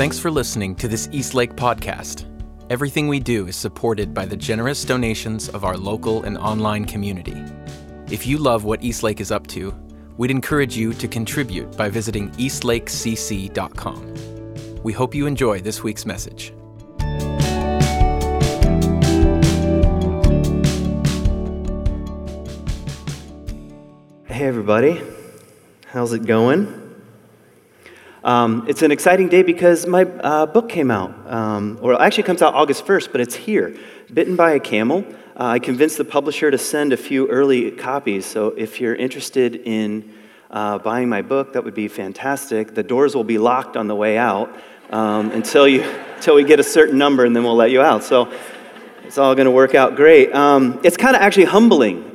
Thanks for listening to this Eastlake podcast. Everything we do is supported by the generous donations of our local and online community. If you love what Eastlake is up to, we'd encourage you to contribute by visiting eastlakecc.com. We hope you enjoy this week's message. Hey everybody, how's it going? It's an exciting day because my book came out, or it actually comes out August 1st, but it's here, Bitten by a Camel. I convinced the publisher to send a few early copies, so if you're interested in buying my book, that would be fantastic. The doors will be locked on the way out until we get a certain number, and then we'll let you out. So it's all going to work out great. It's kind of actually humbling.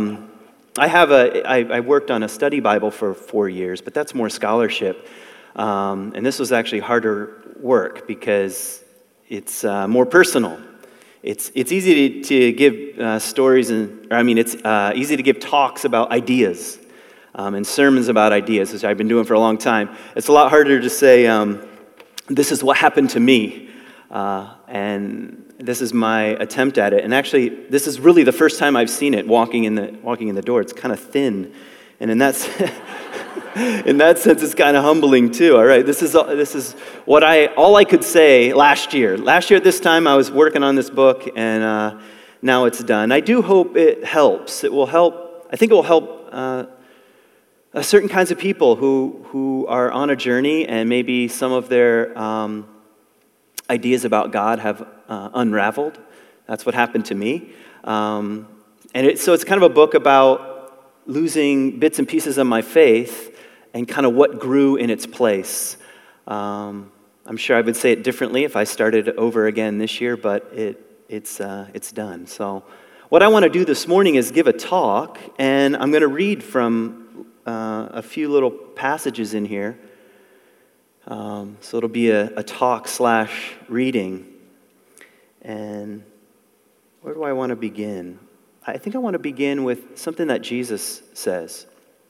I worked on a study Bible for 4 years, but that's more scholarship. And this was actually harder work because it's more personal. It's easy to give stories, it's easy to give talks about ideas and sermons about ideas, which I've been doing for a long time. It's a lot harder to say, this is what happened to me, and this is my attempt at it. And actually, this is really the first time I've seen it walking in the door. It's kind of thin, and in that sense, it's kind of humbling too. All right, this is what all I could say last year. Last year at this time, I was working on this book, and now it's done. I do hope it helps. It will help. I think it will help certain kinds of people who are on a journey, and maybe some of their ideas about God have unraveled. That's what happened to me. So it's kind of a book about losing bits and pieces of my faith and kind of what grew in its place. I'm sure I would say it differently if I started over again this year, but it's done. So what I want to do this morning is give a talk, and I'm going to read from a few little passages in here. So it'll be a talk/reading. And where do I want to begin? I think I want to begin with something that Jesus says.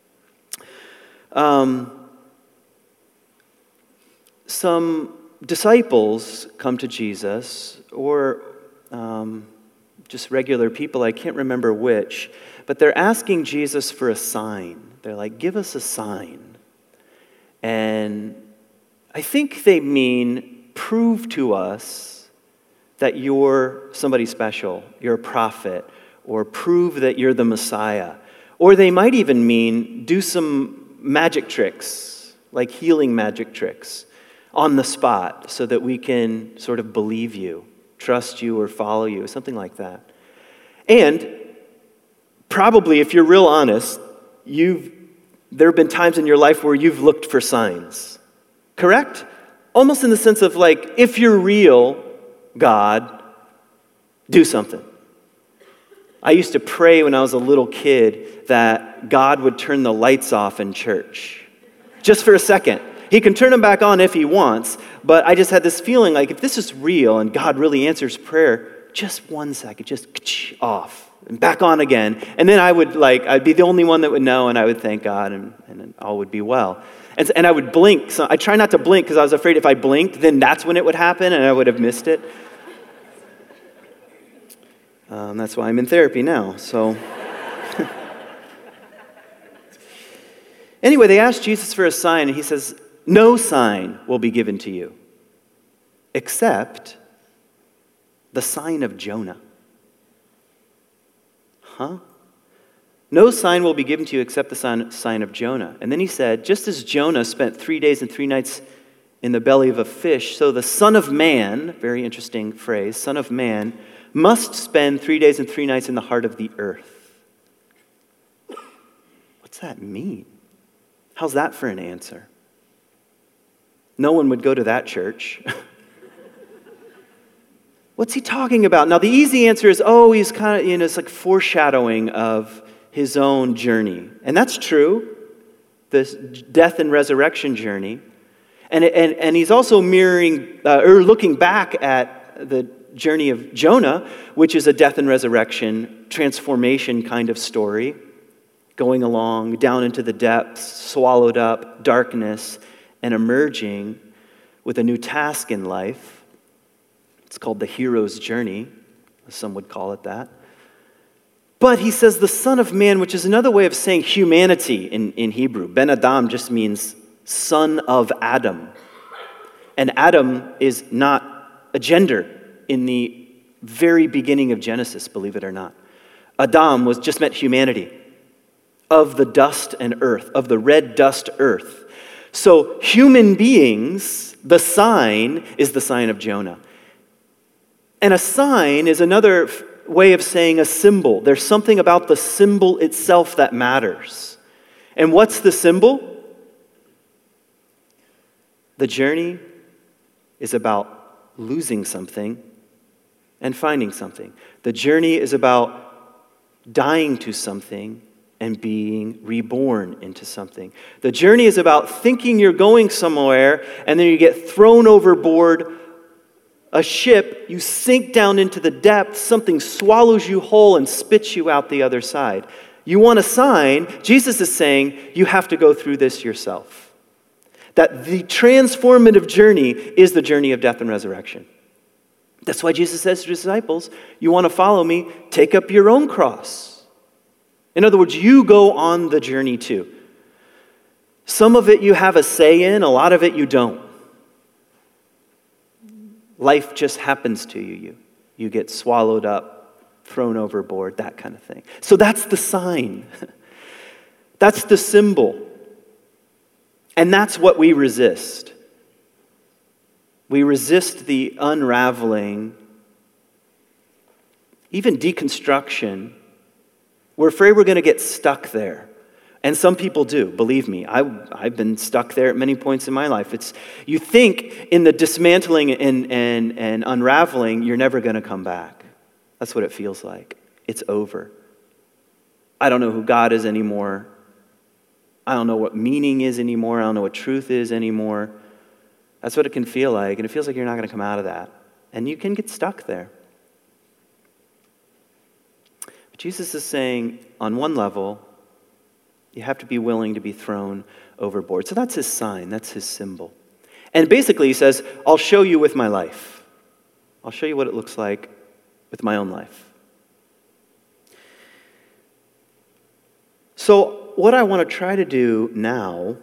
Some disciples come to Jesus, or just regular people, I can't remember which, but they're asking Jesus for a sign. They're like, give us a sign. And I think they mean, prove to us that you're somebody special, you're a prophet, or prove that you're the Messiah. Or they might even mean, do some magic tricks, like healing magic tricks, on the spot, so that we can sort of believe you, trust you, or follow you, something like that. And probably, if you're real honest, there have been times in your life where you've looked for signs. Correct? Almost in the sense of like, if you're real, God, do something. I used to pray when I was a little kid that God would turn the lights off in church. Just for a second. He can turn them back on if he wants, but I just had this feeling like if this is real and God really answers prayer, just 1 second, just off and back on again. And then I'd be the only one that would know, and I would thank God, and all would be well. And I would blink. So I try not to blink because I was afraid if I blinked, then that's when it would happen and I would have missed it. That's why I'm in therapy now. So anyway, they asked Jesus for a sign, and he says, no sign will be given to you except the sign of Jonah. Huh? No sign will be given to you except the sign of Jonah. And then he said, just as Jonah spent 3 days and 3 nights in the belly of a fish, so the Son of Man, very interesting phrase, Son of Man, must spend 3 days and 3 nights in the heart of the earth. What's that mean? How's that for an answer? No one would go to that church. What's he talking about? Now, the easy answer is, he's kind of, it's like foreshadowing of his own journey. And that's true, this death and resurrection journey. And he's also mirroring, or looking back at the journey of Jonah, which is a death and resurrection, transformation kind of story, going along down into the depths, swallowed up, darkness, and emerging with a new task in life. It's called the hero's journey, as some would call it that. But he says the Son of Man, which is another way of saying humanity in Hebrew. Ben Adam just means son of Adam. And Adam is not a gender in the very beginning of Genesis, believe it or not. Adam just meant humanity, of the dust and earth, of the red dust earth. So human beings, the sign is the sign of Jonah. And a sign is another way of saying a symbol. There's something about the symbol itself that matters. And what's the symbol? The journey is about losing something and finding something. The journey is about dying to something and being reborn into something. The journey is about thinking you're going somewhere and then you get thrown overboard a ship, you sink down into the depths, something swallows you whole and spits you out the other side. You want a sign? Jesus is saying you have to go through this yourself. That the transformative journey is the journey of death and resurrection. That's why Jesus says to his disciples, you want to follow me, take up your own cross. In other words, you go on the journey too. Some of it you have a say in, a lot of it you don't. Life just happens to you. You get swallowed up, thrown overboard, that kind of thing. So that's the sign. That's the symbol. And that's what we resist. We resist the unraveling, even deconstruction. We're afraid we're going to get stuck there. And some people do, believe me. I've been stuck there at many points in my life. You think in the dismantling and unraveling, you're never going to come back. That's what it feels like. It's over. I don't know who God is anymore. I don't know what meaning is anymore. I don't know what truth is anymore. That's what it can feel like. And it feels like you're not going to come out of that. And you can get stuck there. But Jesus is saying, on one level, you have to be willing to be thrown overboard. So that's his sign. That's his symbol. And basically he says, I'll show you with my life. I'll show you what it looks like with my own life. So what I want to try to do now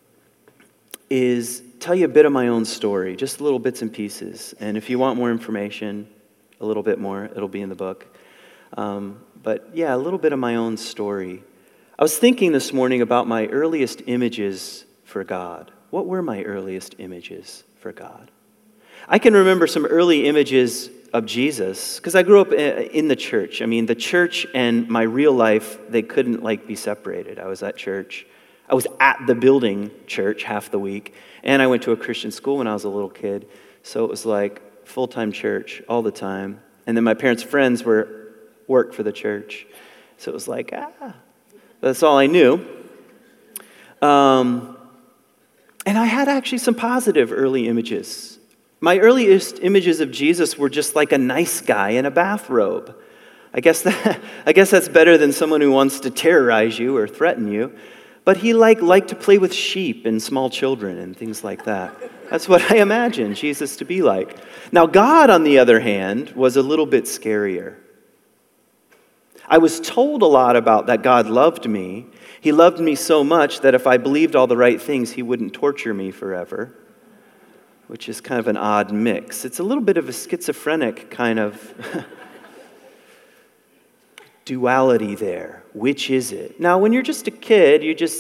is tell you a bit of my own story, just little bits and pieces. And if you want more information, a little bit more, it'll be in the book. But yeah, a little bit of my own story. I was thinking this morning about my earliest images for God. What were my earliest images for God? I can remember some early images of Jesus, because I grew up in the church. I mean, the church and my real life, they couldn't be separated. I was at church. I was at the building church half the week, and I went to a Christian school when I was a little kid. So it was like full-time church all the time. And then my parents' friends worked for the church. So it was like, that's all I knew. And I had actually some positive early images. My earliest images of Jesus were just like a nice guy in a bathrobe. I guess that's better than someone who wants to terrorize you or threaten you. But he liked to play with sheep and small children and things like that. That's what I imagined Jesus to be like. Now God, on the other hand, was a little bit scarier. I was told a lot about that God loved me. He loved me so much that if I believed all the right things, he wouldn't torture me forever, which is kind of an odd mix. It's a little bit of a schizophrenic kind of duality there. Which is it? Now, when you're just a kid, you just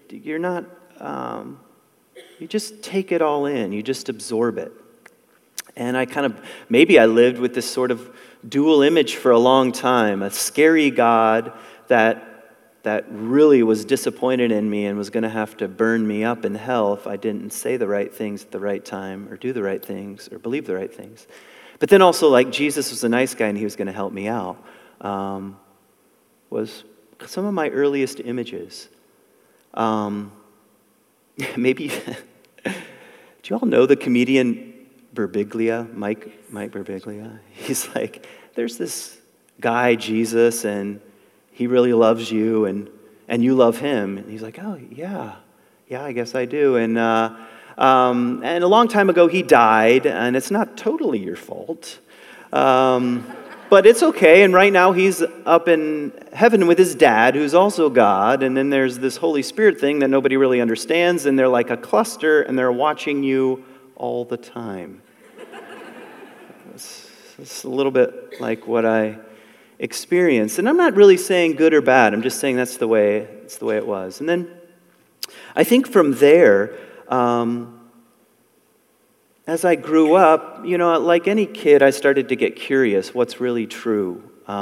take it all in. You just absorb it. And maybe I lived with this sort of dual image for a long time, a scary God that really was disappointed in me and was going to have to burn me up in hell if I didn't say the right things at the right time or do the right things or believe the right things. But then also, Jesus was a nice guy and he was going to help me out, was some of my earliest images. Maybe, do you all know the comedian Birbiglia, Mike Birbiglia? He's like, there's this guy, Jesus, and he really loves you, and you love him. And he's like, oh, yeah, I guess I do. And And a long time ago, he died, and it's not totally your fault. But it's okay, and right now he's up in heaven with his dad, who's also God, and then there's this Holy Spirit thing that nobody really understands, and they're like a cluster, and they're watching you all the time. It's a little bit like what I experienced. And I'm not really saying good or bad, I'm just saying it's the way it was. And then I think from there, as I grew up, like any kid, I started to get curious. What's really true?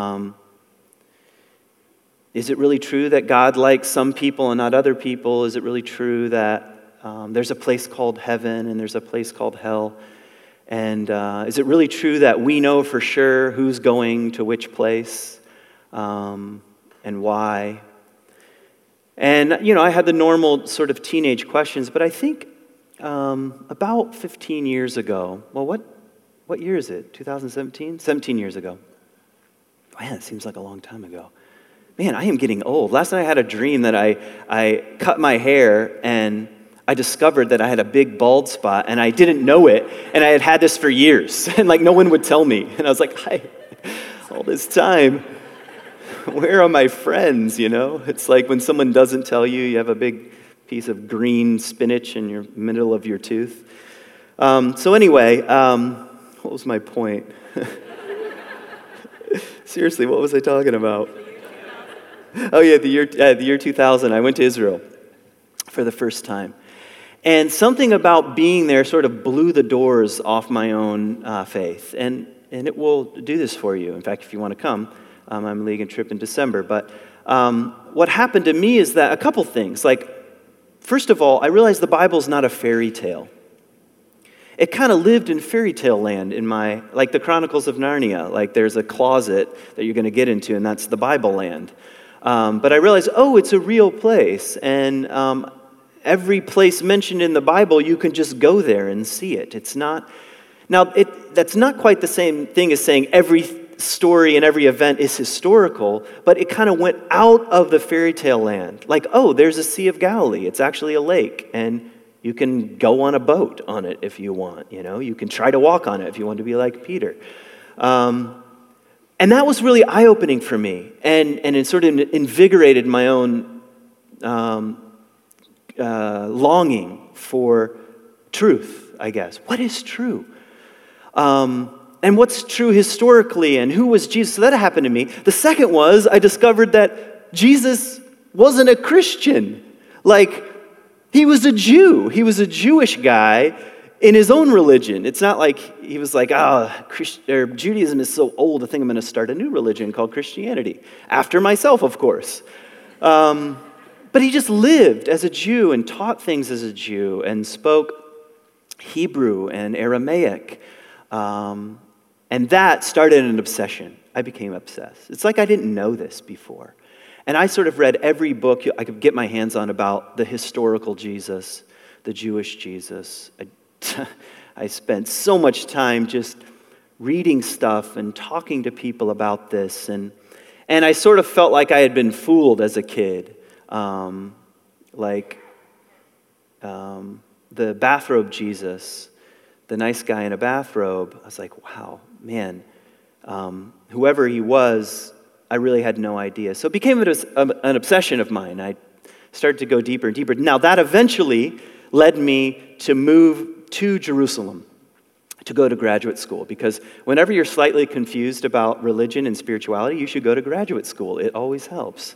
Is it really true that God likes some people and not other people? Is it really true that there's a place called heaven and there's a place called hell? And is it really true that we know for sure who's going to which place and why? And, I had the normal sort of teenage questions, but I think about 15 years ago, well, what year is it? 2017? 17 years ago. Man, it seems like a long time ago. Man, I am getting old. Last night I had a dream that I cut my hair and I discovered that I had a big bald spot and I didn't know it, and I had had this for years, and no one would tell me. And I was like, hi, all this time, where are my friends, It's like when someone doesn't tell you, you have a big piece of green spinach in your middle of your tooth. So anyway, what was my point? Seriously, what was I talking about? Oh yeah, the year 2000, I went to Israel for the first time. And something about being there sort of blew the doors off my own faith. And it will do this for you. In fact, if you want to come, I'm leading a trip in December. But what happened to me is that a couple things. First of all, I realized the Bible's not a fairy tale. It kind of lived in fairy tale land in like the Chronicles of Narnia. There's a closet that you're going to get into, and that's the Bible land. But I realized, it's a real place. And every place mentioned in the Bible, you can just go there and see it. It's not... Now, that's not quite the same thing as saying every story and every event is historical, but it kind of went out of the fairy tale land. There's a Sea of Galilee. It's actually a lake, and you can go on a boat on it if you want. You can try to walk on it if you want to be like Peter. And that was really eye-opening for me, and it sort of invigorated my own longing for truth, I guess. What is true? And what's true historically, and who was Jesus? So that happened to me. The second was, I discovered that Jesus wasn't a Christian. He was a Jew. He was a Jewish guy in his own religion. It's not like he was like, Judaism is so old, I think I'm going to start a new religion called Christianity. After myself, of course. But he just lived as a Jew and taught things as a Jew and spoke Hebrew and Aramaic. And that started an obsession. I became obsessed. It's like I didn't know this before. And I sort of read every book I could get my hands on about the historical Jesus, the Jewish Jesus. I spent so much time just reading stuff and talking to people about this. And I sort of felt like I had been fooled as a kid. The bathrobe Jesus, the nice guy in a bathrobe, I was like, wow, man, whoever he was, I really had no idea. So it became an obsession of mine. I started to go deeper and deeper. Now, that eventually led me to move to Jerusalem to go to graduate school, because whenever you're slightly confused about religion and spirituality, you should go to graduate school. It always helps.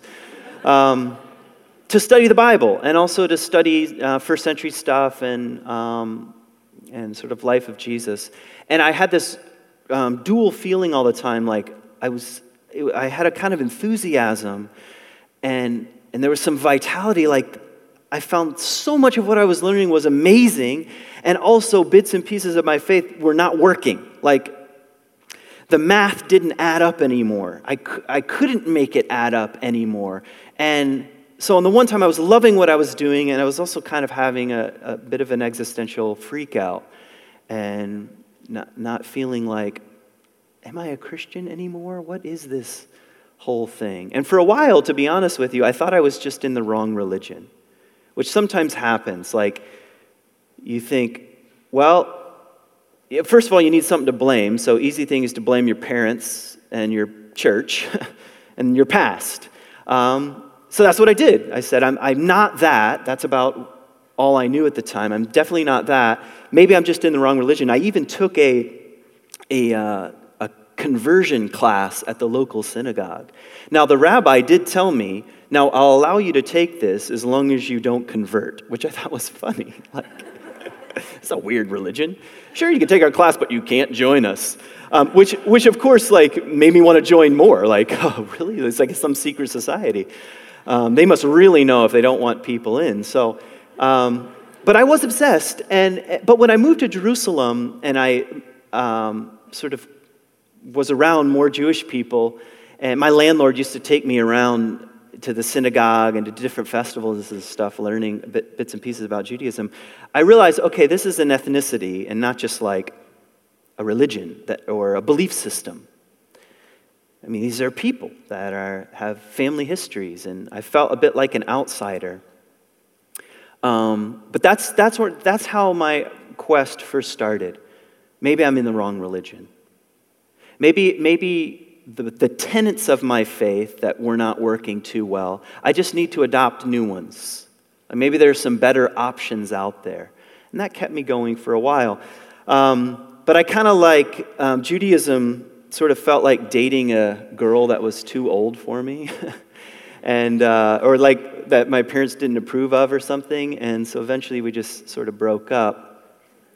To study the Bible, and also to study first century stuff and sort of life of Jesus. And I had this dual feeling all the time, I had a kind of enthusiasm, and there was some vitality, I found so much of what I was learning was amazing, and also bits and pieces of my faith were not working. The math didn't add up anymore. I couldn't make it add up anymore. And so on the one time I was loving what I was doing, and I was also kind of having a bit of an existential freak out and not feeling like, am I a Christian anymore? What is this whole thing? And for a while, to be honest with you, I thought I was just in the wrong religion, which sometimes happens. you think, well, first of all, you need something to blame. So easy thing is to blame your parents and your church and your past. So that's what I did. I said, I'm not that. That's about all I knew at the time. I'm definitely not that. Maybe I'm just in the wrong religion. I even took a conversion class at the local synagogue. Now, the rabbi did tell me, now I'll allow you to take this as long as you don't convert, which I thought was funny. Like, it's a weird religion. Sure, you can take our class, but you can't join us. Which of course, like, made me want to join more. Like, oh, really? It's like some secret society. They must really know if they don't want people in. So, but I was obsessed. But when I moved to Jerusalem and I sort of was around more Jewish people, and my landlord used to take me around to the synagogue and to different festivals and stuff, learning bits and pieces about Judaism, I realized, okay, this is an ethnicity and not just like a religion or a belief system. I mean, these are people that have family histories, and I felt a bit like an outsider. But that's how my quest first started. Maybe I'm in the wrong religion. Maybe the tenets of my faith that were not working too well, I just need to adopt new ones. Maybe there's some better options out there. And that kept me going for a while. But I kind of like Judaism sort of felt like dating a girl that was too old for me. And or like that my parents didn't approve of or something. And so eventually we just sort of broke up.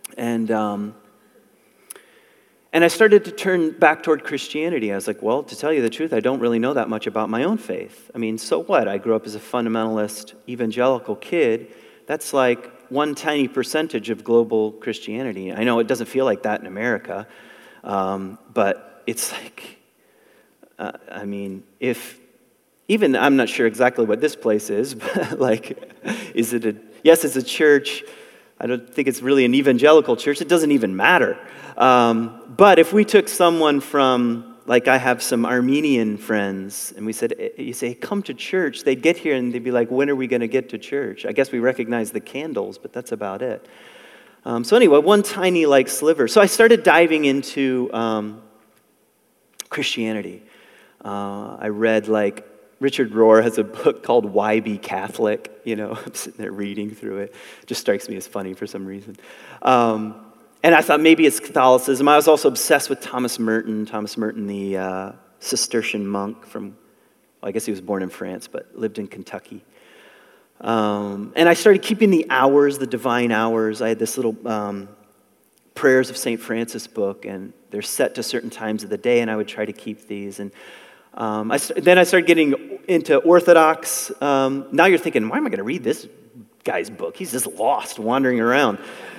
And I started to turn back toward Christianity. I was like, well, to tell you the truth, I don't really know that much about my own faith. I mean, so what? I grew up as a fundamentalist evangelical kid. That's like one tiny percentage of global Christianity. I know it doesn't feel like that in America, but it's like, I mean, even I'm not sure exactly what this place is, but like, yes, it's a church. I don't think it's really an evangelical church. It doesn't even matter. But if we took someone from, like I have some Armenian friends, and you say, come to church, they'd get here and they'd be like, when are we going to get to church? I guess we recognize the candles, but that's about it. So anyway, one tiny like sliver. So I started diving into Christianity. I read like, Richard Rohr has a book called Why Be Catholic? You know, I'm sitting there reading through it. It just strikes me as funny for some reason. And I thought maybe it's Catholicism. I was also obsessed with Thomas Merton. Thomas Merton, the Cistercian monk from, well, I guess he was born in France, but lived in Kentucky. And I started keeping the hours, the divine hours. I had this little Prayers of St. Francis book, and they're set to certain times of the day, and I would try to keep these. And then I started getting into Orthodox. Now you're thinking, why am I going to read this guy's book? He's just lost, wandering around.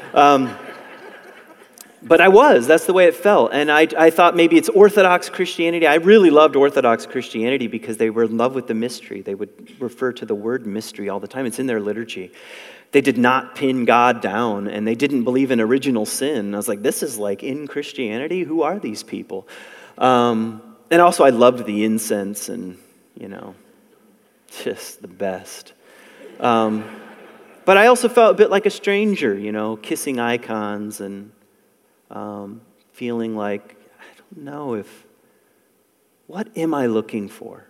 But that's the way it felt. And I thought maybe it's Orthodox Christianity. I really loved Orthodox Christianity because they were in love with the mystery. They would refer to the word mystery all the time. It's in their liturgy. They did not pin God down, and they didn't believe in original sin. I was like, this is like in Christianity? Who are these people? And also I loved the incense and, just the best. But I also felt a bit like a stranger, kissing icons and feeling like, I don't know what am I looking for?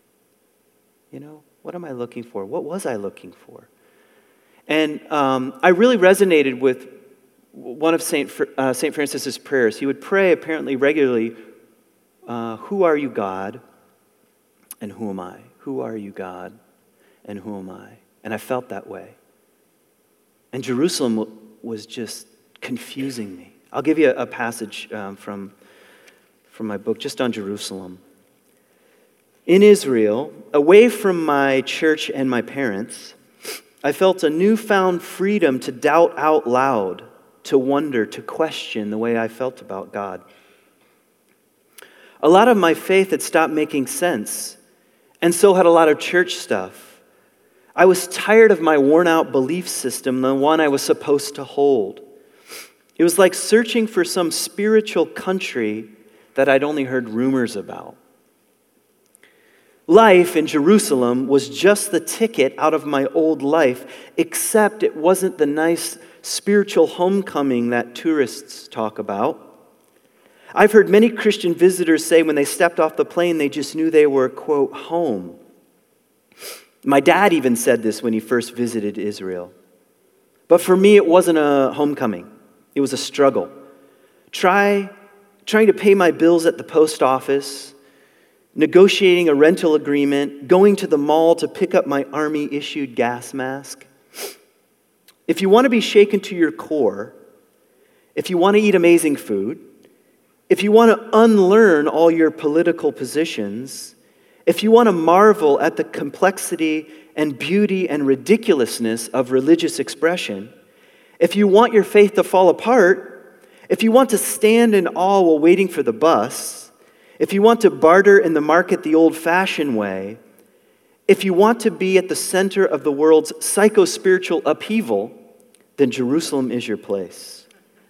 What am I looking for? What was I looking for? And I really resonated with one of St. Francis's prayers. He would pray apparently regularly, who are you, God, and who am I? Who are you, God, and who am I? And I felt that way. And Jerusalem was just confusing me. I'll give you a passage from my book just on Jerusalem. In Israel, away from my church and my parents, I felt a newfound freedom to doubt out loud, to wonder, to question the way I felt about God. A lot of my faith had stopped making sense, and so had a lot of church stuff. I was tired of my worn-out belief system, the one I was supposed to hold. It was like searching for some spiritual country that I'd only heard rumors about. Life in Jerusalem was just the ticket out of my old life, except it wasn't the nice spiritual homecoming that tourists talk about. I've heard many Christian visitors say when they stepped off the plane, they just knew they were, quote, home. My dad even said this when he first visited Israel. But for me, it wasn't a homecoming. It was a struggle. Trying to pay my bills at the post office, negotiating a rental agreement, going to the mall to pick up my Army-issued gas mask. If you want to be shaken to your core, if you want to eat amazing food, if you want to unlearn all your political positions, if you want to marvel at the complexity and beauty and ridiculousness of religious expression, if you want your faith to fall apart, if you want to stand in awe while waiting for the bus, if you want to barter in the market the old-fashioned way, if you want to be at the center of the world's psycho-spiritual upheaval, then Jerusalem is your place.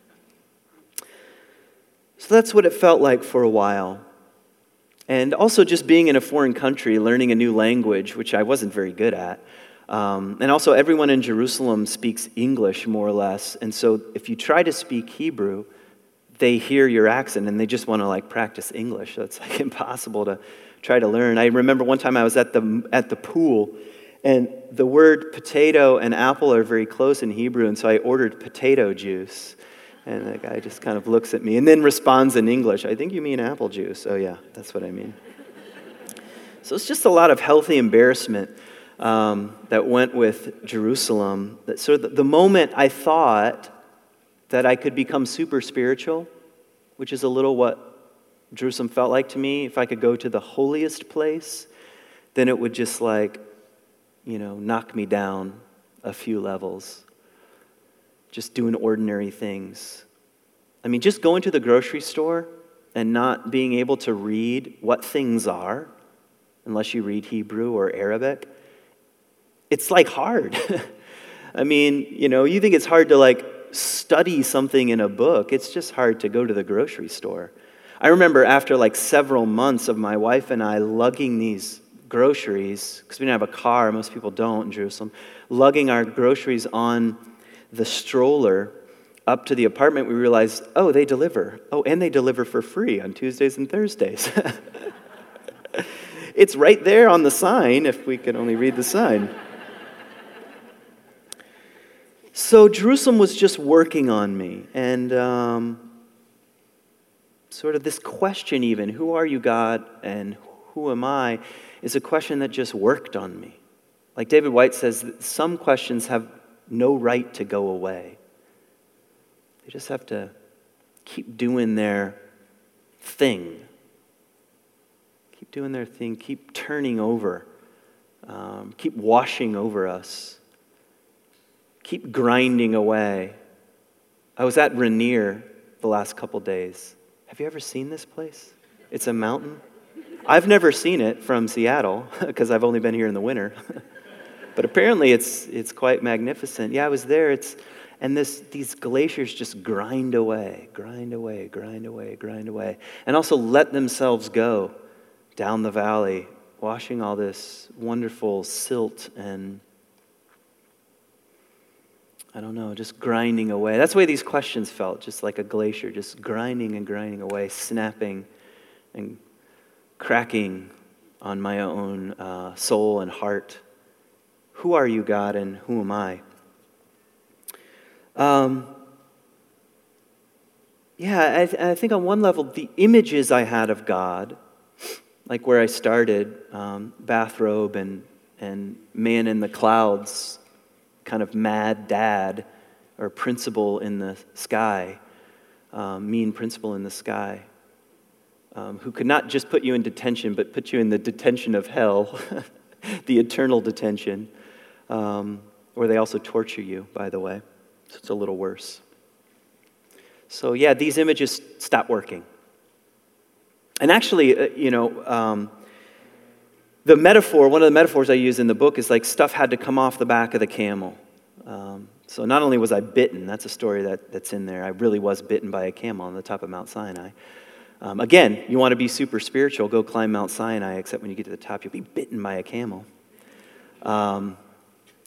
So that's what it felt like for a while. And also just being in a foreign country, learning a new language, which I wasn't very good at. And also everyone in Jerusalem speaks English, more or less. And so if you try to speak Hebrew, they hear your accent and they just want to practice English. So it's impossible to try to learn. I remember one time I was at the pool, and the word potato and apple are very close in Hebrew, and so I ordered potato juice. And the guy just kind of looks at me and then responds in English, I think you mean apple juice. Oh yeah, that's what I mean. So it's just a lot of healthy embarrassment that went with Jerusalem. So the moment I thought that I could become super spiritual, which is a little what Jerusalem felt like to me, if I could go to the holiest place, then it would just knock me down a few levels. Just doing ordinary things. I mean, just going to the grocery store and not being able to read what things are, unless you read Hebrew or Arabic, it's hard. I mean, you think it's hard to study something in a book. It's just hard to go to the grocery store. I remember after several months of my wife and I lugging these groceries, because we didn't have a car, most people don't in Jerusalem, lugging our groceries on the stroller up to the apartment, we realized, oh, they deliver. Oh, and they deliver for free on Tuesdays and Thursdays. It's right there on the sign, if we could only read the sign. So Jerusalem was just working on me. And sort of this question even, who are you, God, and who am I, is a question that just worked on me. Like David White says, some questions have no right to go away. They just have to keep doing their thing. Keep doing their thing. Keep turning over. Keep washing over us. Keep grinding away. I was at Rainier the last couple days. Have you ever seen this place? It's a mountain. I've never seen it from Seattle because I've only been here in the winter. But apparently it's quite magnificent. Yeah, I was there. And these glaciers just grind away, grind away, grind away, grind away. And also let themselves go down the valley, washing all this wonderful silt and, I don't know, just grinding away. That's the way these questions felt, just like a glacier, just grinding and grinding away, snapping and cracking on my own soul and heart. Who are you, God, and who am I? I think on one level, the images I had of God, like where I started, bathrobe and man in the clouds, kind of mad dad, or principal in the sky, mean principal in the sky, who could not just put you in detention, but put you in the detention of hell, the eternal detention, where they also torture you, by the way. So it's a little worse. So yeah, these images stop working. And actually, the metaphor, one of the metaphors I use in the book is stuff had to come off the back of the camel. So not only was I bitten, that's a story that's in there. I really was bitten by a camel on the top of Mount Sinai. Again, you want to be super spiritual, go climb Mount Sinai, except when you get to the top, you'll be bitten by a camel.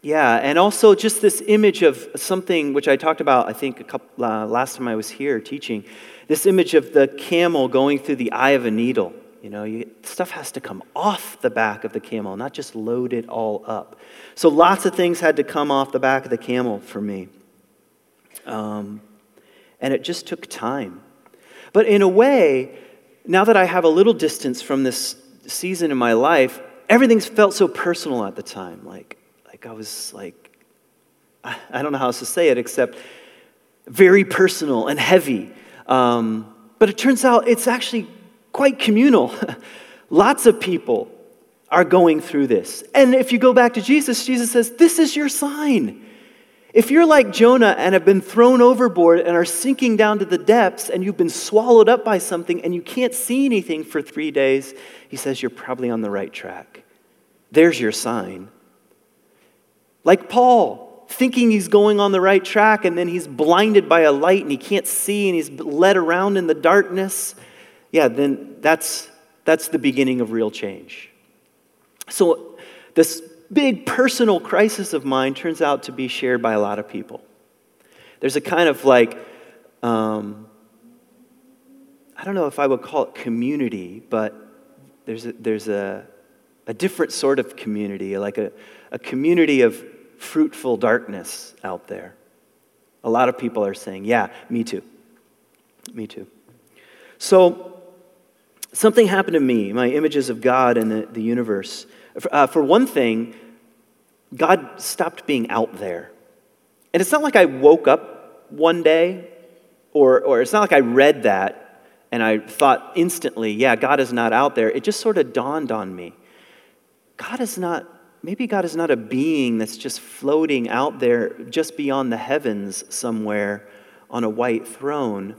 Yeah, and also just this image of something which I talked about, I think, last time I was here teaching, this image of the camel going through the eye of a needle. Stuff has to come off the back of the camel, not just load it all up. So lots of things had to come off the back of the camel for me. And it just took time. But in a way, now that I have a little distance from this season in my life, everything's felt so personal at the time. Like I was like, I don't know how else to say it except very personal and heavy. But it turns out it's actually quite communal. Lots of people are going through this. And if you go back to Jesus, Jesus says, this is your sign. If you're like Jonah and have been thrown overboard and are sinking down to the depths and you've been swallowed up by something and you can't see anything for 3 days, he says you're probably on the right track. There's your sign. Like Paul, thinking he's going on the right track and then he's blinded by a light and he can't see and he's led around in the darkness. Yeah, then that's the beginning of real change. So this big personal crisis of mine turns out to be shared by a lot of people. There's a kind of like, I don't know if I would call it community, but there's a different sort of community, like a community of fruitful darkness out there. A lot of people are saying, yeah, me too. Me too. So something happened to me, my images of God and the universe. For one thing, God stopped being out there. And it's not like I woke up one day, or it's not like I read that and I thought instantly, yeah, God is not out there. It just sort of dawned on me. Maybe God is not a being that's just floating out there just beyond the heavens somewhere on a white throne,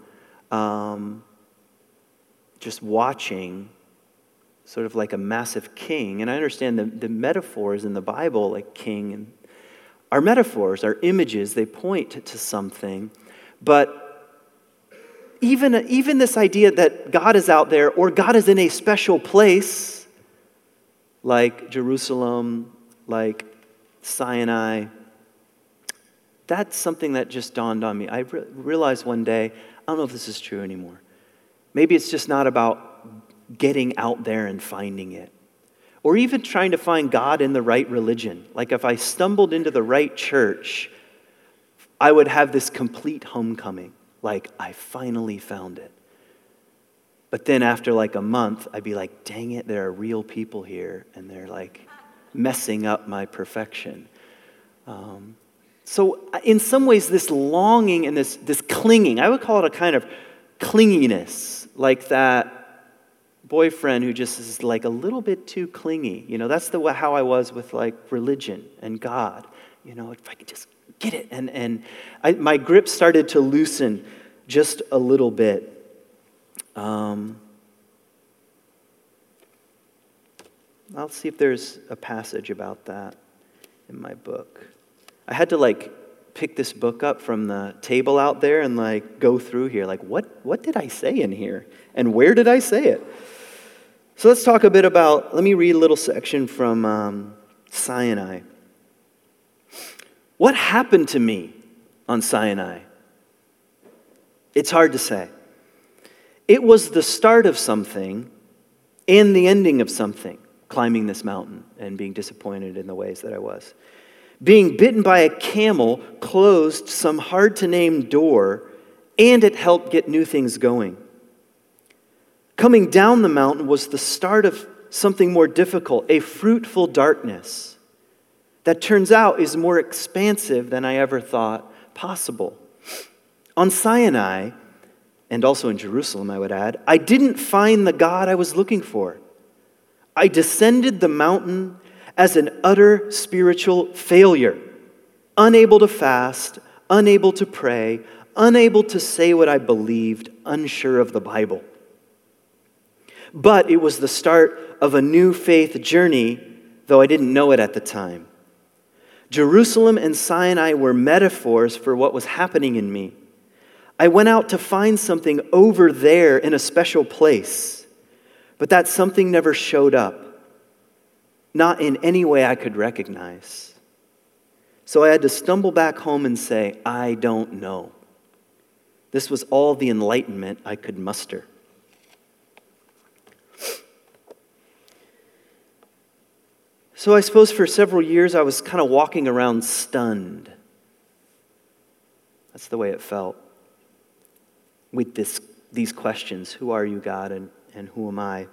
just watching, sort of like a massive king. And I understand the metaphors in the Bible, like king, and are metaphors, are images, they point to something. But even this idea that God is out there, or God is in a special place, like Jerusalem, like Sinai, that's something that just dawned on me. I realized one day, I don't know if this is true anymore. Maybe it's just not about getting out there and finding it. Or even trying to find God in the right religion. Like if I stumbled into the right church, I would have this complete homecoming. Like, I finally found it. But then after like a month, I'd be like, dang it, there are real people here, and they're like messing up my perfection. So in some ways, this longing and this clinging, I would call it a kind of clinginess, like that boyfriend who just is like a little bit too clingy. That's how I was with like religion and God. If I could just get it. And my grip started to loosen just a little bit. I'll see if there's a passage about that in my book. I had to like pick this book up from the table out there and like go through here. Like, what did I say in here? And where did I say it? So let's talk a bit about, let me read a little section from Sinai. What happened to me on Sinai? It's hard to say. It was the start of something and the ending of something, climbing this mountain and being disappointed in the ways that I was. Being bitten by a camel closed some hard-to-name door, and it helped get new things going. Coming down the mountain was the start of something more difficult, a fruitful darkness that turns out is more expansive than I ever thought possible. On Sinai, and also in Jerusalem, I would add, I didn't find the God I was looking for. I descended the mountain as an utter spiritual failure, unable to fast, unable to pray, unable to say what I believed, unsure of the Bible. But it was the start of a new faith journey, though I didn't know it at the time. Jerusalem and Sinai were metaphors for what was happening in me. I went out to find something over there in a special place, but that something never showed up, not in any way I could recognize. So I had to stumble back home and say, I don't know. This was all the enlightenment I could muster. So I suppose for several years I was kind of walking around stunned. That's the way it felt. With these questions, who are you, God, and who am I?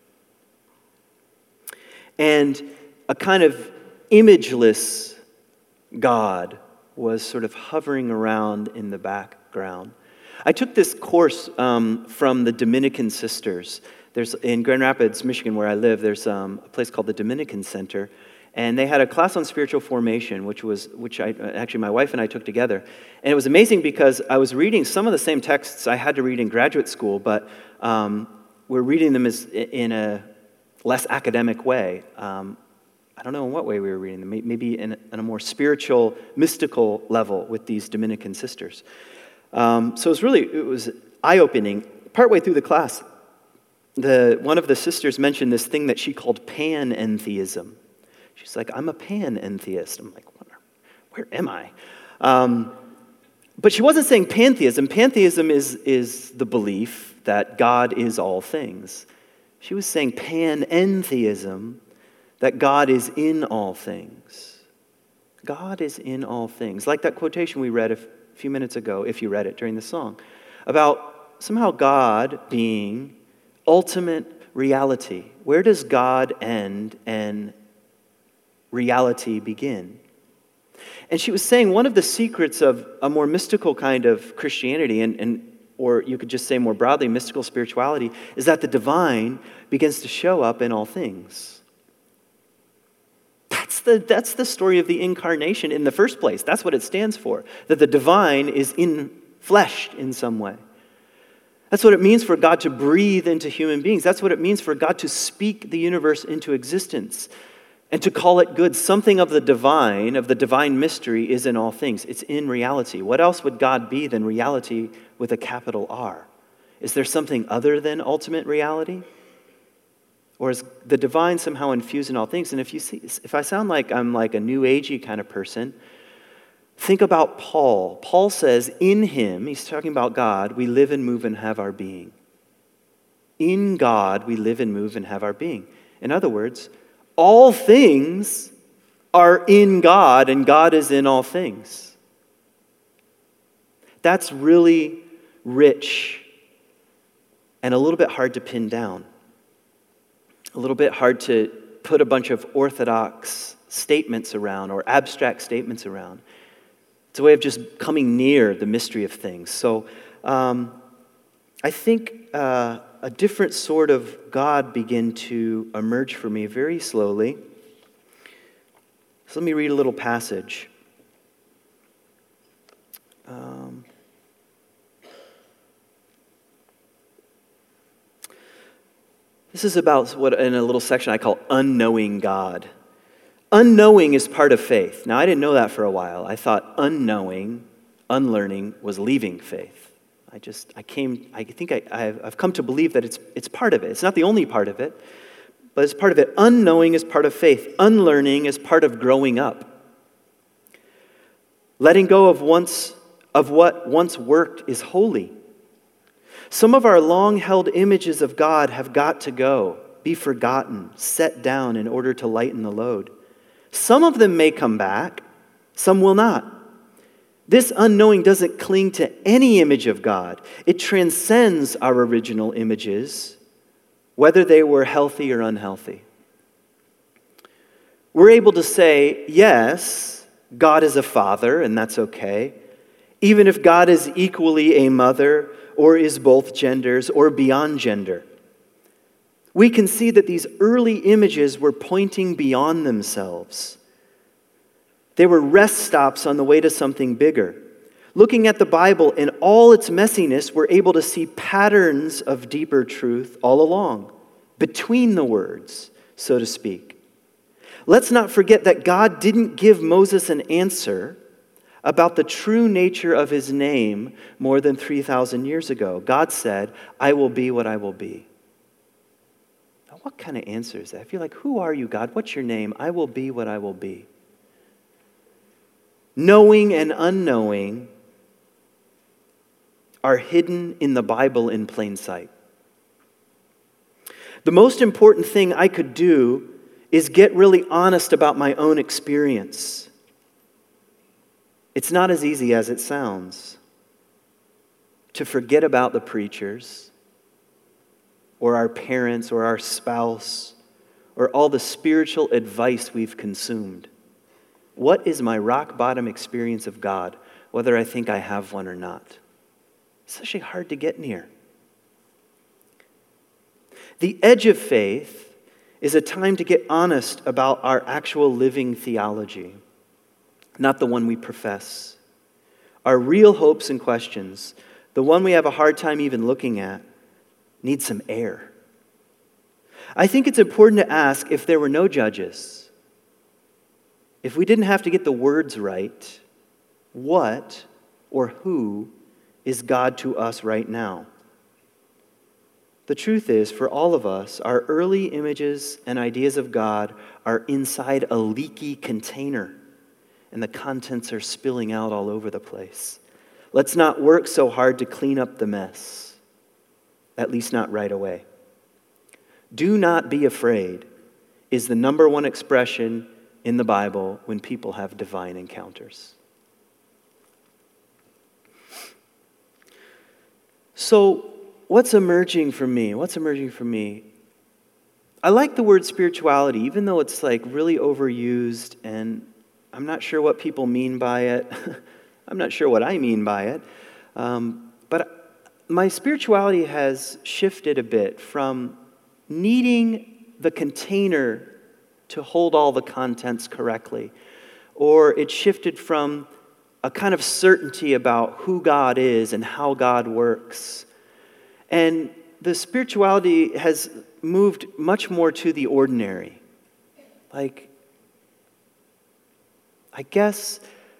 And a kind of imageless God was sort of hovering around in the background. I took this course from the Dominican sisters. There's in Grand Rapids, Michigan, where I live, there's a place called the Dominican Center, and they had a class on spiritual formation, which actually my wife and I took together. And it was amazing because I was reading some of the same texts I had to read in graduate school, but we're reading them in a less academic way. I don't know in what way we were reading them, maybe in a more spiritual, mystical level with these Dominican sisters. So it was eye-opening. Partway through the class, one of the sisters mentioned this thing that she called panentheism. She's like, I'm a panentheist. I'm like, where am I? But she wasn't saying pantheism. Pantheism is the belief that God is all things. She was saying panentheism, that God is in all things. God is in all things. Like that quotation we read a few minutes ago, if you read it during the song, about somehow God being ultimate reality. Where does God end and reality begin? And she was saying one of the secrets of a more mystical kind of Christianity, or you could just say more broadly, mystical spirituality, is that the divine begins to show up in all things. That's the story of the incarnation in the first place. That's what it stands for, that the divine is fleshed in some way. That's what it means for God to breathe into human beings. That's what it means for God to speak the universe into existence and to call it good. Something of the divine mystery is in all things. It's in reality. What else would God be than reality with a capital R? Is there something other than ultimate reality? Or is the divine somehow infused in all things? And if I sound like I'm like a new agey kind of person, think about Paul. Paul says, in him, he's talking about God, we live and move and have our being. In God, we live and move and have our being. In other words, all things are in God, and God is in all things. That's really rich and a little bit hard to pin down. A little bit hard to put a bunch of orthodox statements around or abstract statements around. It's a way of just coming near the mystery of things. So I think a different sort of God began to emerge for me very slowly. So let me read a little passage. This is about what in a little section I call unknowing God. Unknowing is part of faith. Now, I didn't know that for a while. I thought unknowing, unlearning was leaving faith. I've come to believe that it's part of it. It's not the only part of it, but it's part of it. Unknowing is part of faith. Unlearning is part of growing up. Letting go of what once worked is holy. Some of our long-held images of God have got to go, be forgotten, set down in order to lighten the load. Some of them may come back, some will not. This unknowing doesn't cling to any image of God. It transcends our original images, whether they were healthy or unhealthy. We're able to say, yes, God is a father, and that's okay. Even if God is equally a mother, or is both genders, or beyond gender. We can see that these early images were pointing beyond themselves. They were rest stops on the way to something bigger. Looking at the Bible in all its messiness, we're able to see patterns of deeper truth all along, between the words, so to speak. Let's not forget that God didn't give Moses an answer about the true nature of his name more than 3,000 years ago. God said, I will be what I will be. Now, what kind of answer is that? I feel like, who are you, God? What's your name? I will be what I will be. knowing and unknowing, are hidden in the Bible in plain sight. The most important thing I could do is get really honest about my own experience. It's not as easy as it sounds to forget about the preachers or our parents or our spouse or all the spiritual advice we've consumed. What is my rock bottom experience of God, whether I think I have one or not? It's actually hard to get near. The edge of faith is a time to get honest about our actual living theology, not the one we profess. Our real hopes and questions, the one we have a hard time even looking at, need some air. I think it's important to ask, if there were no judges, if we didn't have to get the words right, what or who is God to us right now? The truth is, for all of us, our early images and ideas of God are inside a leaky container, and the contents are spilling out all over the place. Let's not work so hard to clean up the mess, at least not right away. Do not be afraid is the number one expression in the Bible when people have divine encounters. So, what's emerging for me? I like the word spirituality, even though it's like really overused, and I'm not sure what people mean by it. I'm not sure what I mean by it. But my spirituality has shifted a bit from needing the container to hold all the contents correctly, or it shifted from a kind of certainty about who God is and how God works. And the spirituality has moved much more to the ordinary. Like, I guess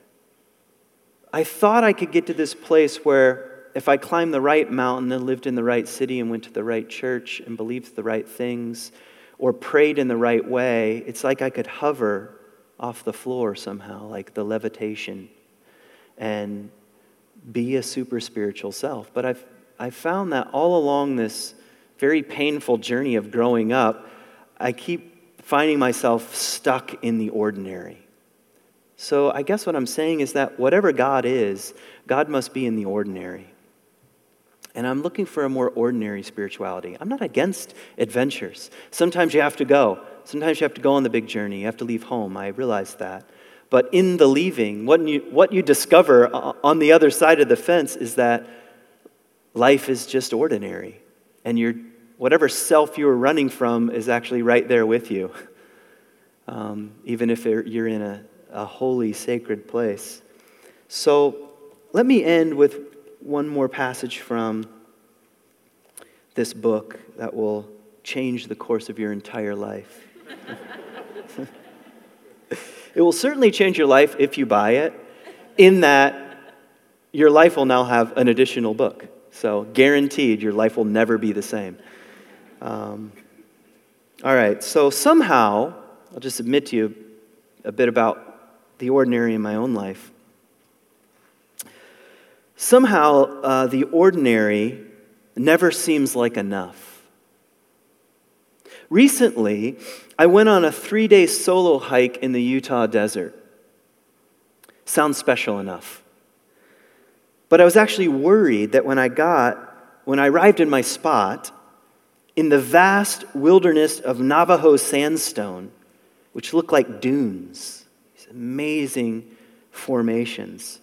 I thought I could get to this place where if I climbed the right mountain and lived in the right city and went to the right church and believed the right things or prayed in the right way, it's like I could hover off the floor somehow, like the levitation, and be a super spiritual self. But I've found that all along this very painful journey of growing up, I keep finding myself stuck in the ordinary. So I guess what I'm saying is that whatever God is, God must be in the ordinary. And I'm looking for a more ordinary spirituality. I'm not against adventures. Sometimes you have to go. Sometimes you have to go on the big journey. You have to leave home. I realize that. But in the leaving, what you discover on the other side of the fence is that life is just ordinary. And whatever self you were running from is actually right there with you. Even if you're in a holy, sacred place. So let me end with one more passage from this book that will change the course of your entire life. It will certainly change your life if you buy it, in that your life will now have an additional book. So guaranteed, your life will never be the same. All right, so somehow, I'll just admit to you a bit about the ordinary in my own life. Somehow, the ordinary never seems like enough. Recently, I went on a 3-day solo hike in the Utah desert. Sounds special enough. But I was actually worried that when I arrived in my spot, in the vast wilderness of Navajo sandstone, which looked like dunes, these amazing formations,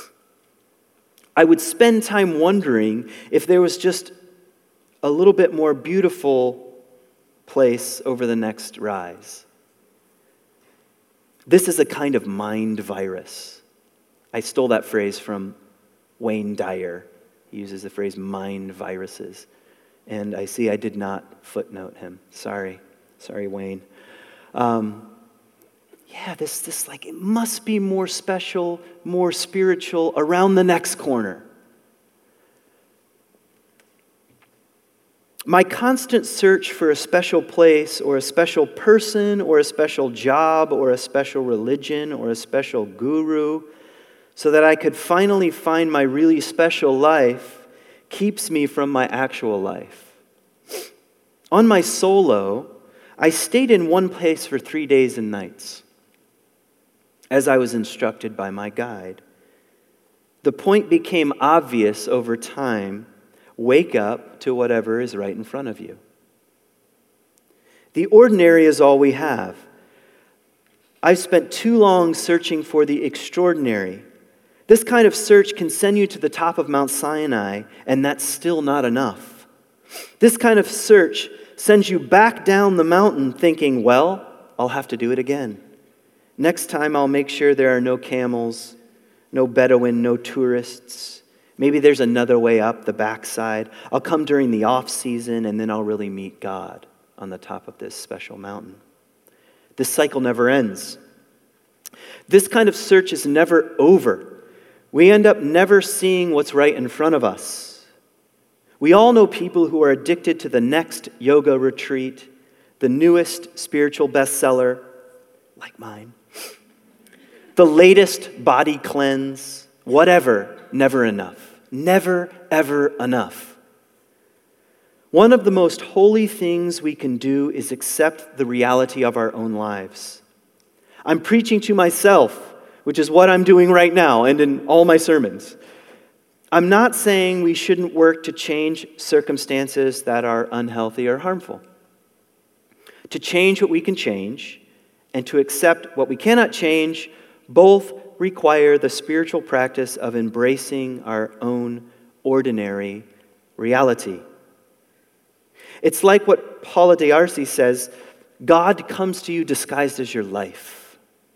I would spend time wondering if there was just a little bit more beautiful place over the next rise. This is a kind of mind virus. I stole that phrase from Wayne Dyer. He uses the phrase mind viruses. And I see I did not footnote him. Sorry, Wayne. This like, it must be more special, more spiritual around the next corner. My constant search for a special place or a special person or a special job or a special religion or a special guru so that I could finally find my really special life keeps me from my actual life. On my solo, I stayed in one place for 3 days and nights, as I was instructed by my guide. The point became obvious over time. Wake up to whatever is right in front of you. The ordinary is all we have. I've spent too long searching for the extraordinary. This kind of search can send you to the top of Mount Sinai, and that's still not enough. This kind of search sends you back down the mountain thinking, well, I'll have to do it again. Next time I'll make sure there are no camels, no Bedouin, no tourists. Maybe there's another way up the backside. I'll come during the off season, and then I'll really meet God on the top of this special mountain. This cycle never ends. This kind of search is never over. We end up never seeing what's right in front of us. We all know people who are addicted to the next yoga retreat, the newest spiritual bestseller, like mine, the latest body cleanse, whatever, never enough. Never, ever enough. One of the most holy things we can do is accept the reality of our own lives. I'm preaching to myself, which is what I'm doing right now and in all my sermons. I'm not saying we shouldn't work to change circumstances that are unhealthy or harmful. To change what we can change and to accept what we cannot change both require the spiritual practice of embracing our own ordinary reality. It's like what Paula D'Arcy says, God comes to you disguised as your life.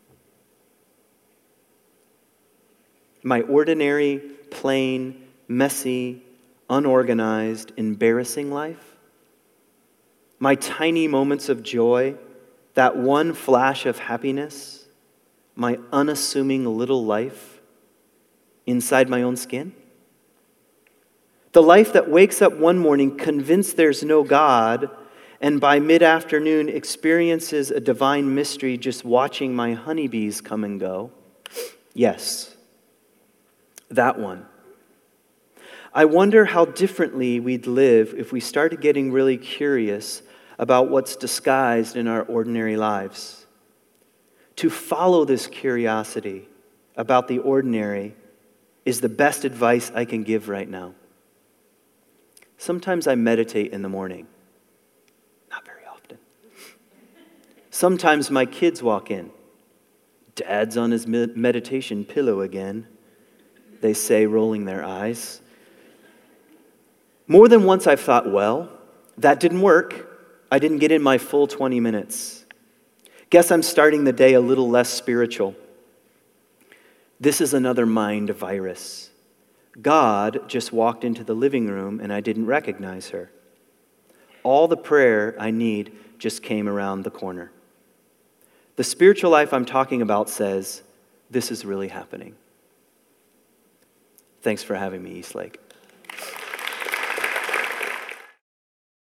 My ordinary, plain, messy, unorganized, embarrassing life. My tiny moments of joy, that one flash of happiness, my unassuming little life inside my own skin. The life that wakes up one morning convinced there's no God, and by mid-afternoon experiences a divine mystery just watching my honeybees come and go. Yes, that one. I wonder how differently we'd live if we started getting really curious about what's disguised in our ordinary lives. To follow this curiosity about the ordinary is the best advice I can give right now. Sometimes I meditate in the morning. Not very often. Sometimes my kids walk in. Dad's on his meditation pillow again, they say, rolling their eyes. More than once I've thought, well, that didn't work. I didn't get in my full 20 minutes. Guess I'm starting the day a little less spiritual. This is another mind virus. God just walked into the living room and I didn't recognize her. All the prayer I need just came around the corner. The spiritual life I'm talking about says, this is really happening. Thanks for having me, Eastlake.